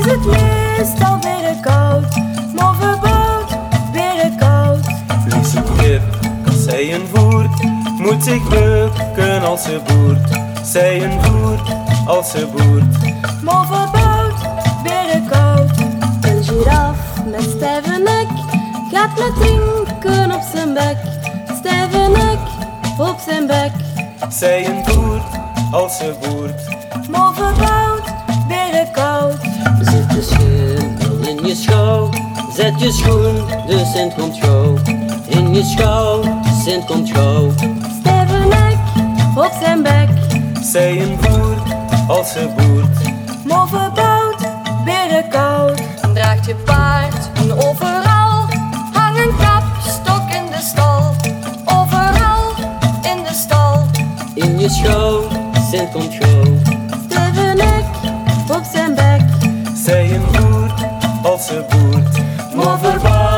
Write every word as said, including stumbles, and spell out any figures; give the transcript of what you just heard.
het meestal weer koud, maar verboud weer koud. Vliegse kip, als zij een voert, moet zich bukken als ze boert. Zij een voert als ze boert. Maar verboud weer koud. Een giraf met stijve nek gaat met drinken op zijn bek. Stijve nek op zijn bek. Zij een voert als ze boert. Maar verboud weer koud. Zet je schimmel in je schouw, zet je schoen, de Sint komt gauw. In je schouw, Sint komt gauw. Stijve nek op zijn bek. Zij een voert als ze boert. Maar verboud weer koud. Draagt je paard een overal, hang een kapstok in de stal. Overal in de stal. In je schouw, Sint komt gauw. Stijve nek op zijn bek. Zij een voert als ze boert. Maar verboud